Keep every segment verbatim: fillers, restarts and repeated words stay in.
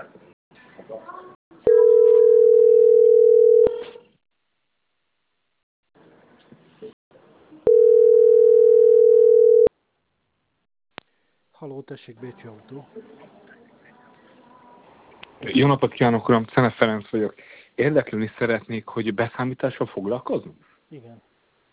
Halló, tessék, Bécsi Autó. Jó napot kívánok, uram! Szene Ferenc vagyok. Érdeklődni szeretnék, hogy beszámítással foglalkozunk? Igen.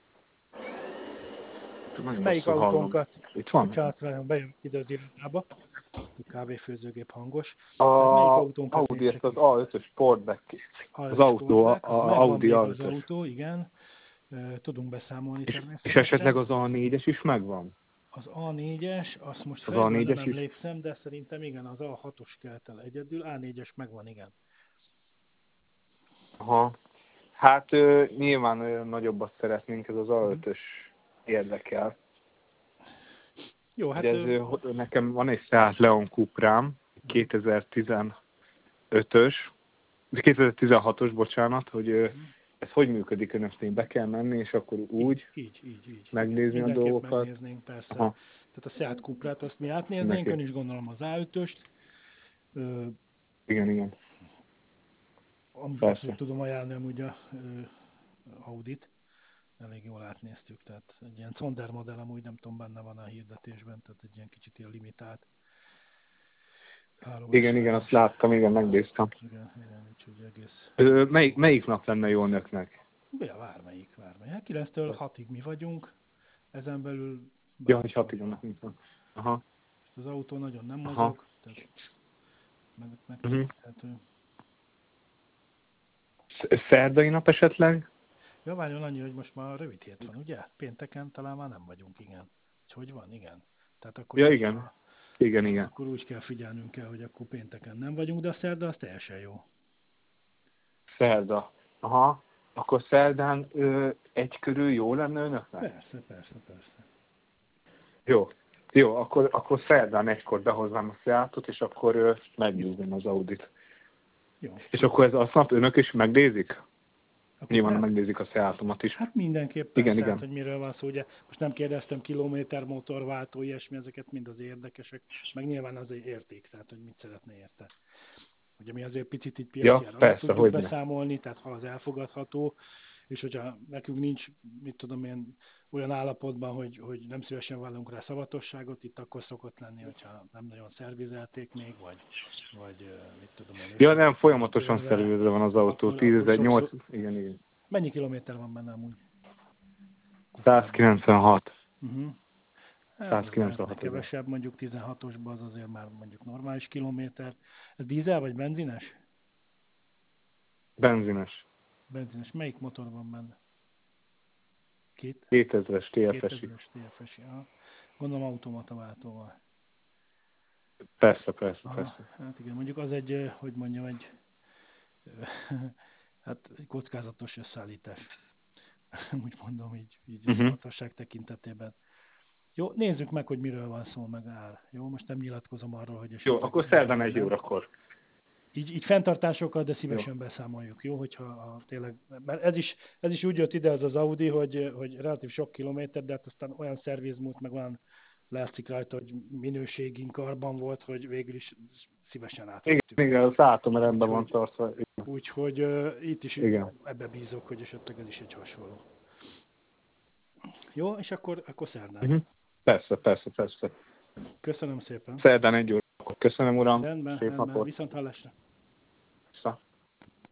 Nagyon Melyik rosszul hallom. autónkat? Itt van? Bocsánat, velem bejön ide az irodába. A kávéfőzőgép hangos. A Tehát melyik autónkat Audi, ezt az néztek? á ötös Sportback. Az autó, a, a Megvan Audi még az á ötös. autó, igen. Tudunk beszámolni És, természetesen. és esetleg az á négyes is megvan? Az á négyes, azt most Az fejből nem á négyes is? emlékszem, de szerintem igen, az á hatos kelt el egyedül. á négyes megvan, igen. Aha. Hát ö, nyilván ö, nagyobbat szeretnénk, ez az á ötös érdekel. Jó, hát... Ugye ez, ö, nekem van egy Seat Leon Cuprám, kétezer-tizenötös, kétezer-tizenhatos, bocsánat, hogy ö, ez hogy működik önöknél? Be kell menni, és akkor úgy így, így, így. megnézni Mindenképp a dolgokat? megnéznénk, persze. Aha. Tehát a Seat Cuprát azt mi átnéznénk, Mindenképp. ön is gondolom az á ötöst. Ö, Igen, igen. abszolút Persze. tudom ajánlani amúgy a ö, Audit. Elég jól átnéztük, tehát egy ilyen Sonder modell amúgy nem tudom, benne van a hirdetésben, tehát egy ilyen kicsit ilyen limitált. Igen, igen, azt láttam, igen, megnéztem. Igen, igen, úgyhogy egész... Ö, melyik, melyik nap lenne jó önöknek? Ja, vármelyik, vármelyik. Hát kilenctől hatig mi vagyunk, ezen belül... Ja, hogy hatig vannak, mint van. Aha. Az autó nagyon nem Aha. mozog, tehát meg, Uh-huh. megtekinthető. Szerdai nap esetleg? Ja, várjon annyi, hogy most már rövid hét van, ugye? Pénteken talán már nem vagyunk, igen. Hogy van, igen. Tehát akkor, Ja, így, igen. Igen, igen. akkor úgy kell figyelnünk kell, hogy akkor pénteken nem vagyunk, de a szerda az teljesen jó. Szerda. Aha. Akkor szerdán ö, egy körül jó lenne önöknek? Persze, persze, persze. Jó. Jó, akkor, akkor szerdán egykor behoznám a Seatot, és akkor ö, megnézem az Audit. Jó. És akkor ez aznap önök is megnézik? Akkor Nyilván szerd... megnézik a Seatomat is. Hát mindenképpen, Igen, tehát, igen. hogy miről van szó, ugye most nem kérdeztem kilométer, motorváltó, ilyesmi, ezeket mind az érdekesek, meg nyilván az egy érték, tehát hogy mit szeretne érte. Ugye mi azért picit így piaci Ja, áron persze, tudjuk hogyne. beszámolni, tehát ha az elfogadható, és hogyha nekünk nincs, mit tudom én, olyan állapotban, hogy, hogy nem szívesen vállalunk rá szavatosságot, itt akkor szokott lenni, hogyha nem nagyon szervizelték még, vagy, vagy mit tudom én. Ja, nem, folyamatosan szervizre van az autó, tízezer-nyolc, sokszor... igen, igen. Mennyi kilométer van benne amúgy? százkilencvenhat. Uh-huh. százkilencvenhat. Kevesebb, mondjuk tizenhatosban az azért már mondjuk normális kilométer. Ez dízel vagy benzines? Benzines. Benzines. Melyik motor van benne? Két? kétezres té ef es-i. kétezres té ef es-i, aha. Gondolom automata váltóval. Persze, persze, Aha, persze. hát igen, mondjuk az egy, hogy mondjam, egy hát egy kockázatos összeállítás. Úgy mondom, így, így uh-huh. szavatosság tekintetében. Jó, nézzük meg, hogy miről van szó, meg áll. Jó, most nem nyilatkozom arról, hogy esetleg... Jó, akkor szerdán egy órakor. Így, így fenntartásokkal, de szívesen Jó. beszámoljuk, jó, hogyha a, tényleg, mert ez is, ez is úgy jött ide ez az Audi, hogy, hogy relatív sok kilométer, de hát aztán olyan szervizmód, meg olyan látszik rajta, hogy minőségünk arban volt, hogy végül is szívesen átvettük. Igen, igen, az látom, mert rendben van tartva. Úgyhogy uh, itt is igen. ebbe bízok, hogy esetleg ez is egy hasonló. Jó, és akkor, akkor szerdán. Uh-huh. Persze, persze, persze. Köszönöm szépen. Szerdán egy órakor. Köszönöm, uram. Rendben, Szép rendben. napot. Viszont hallásra. Vissza.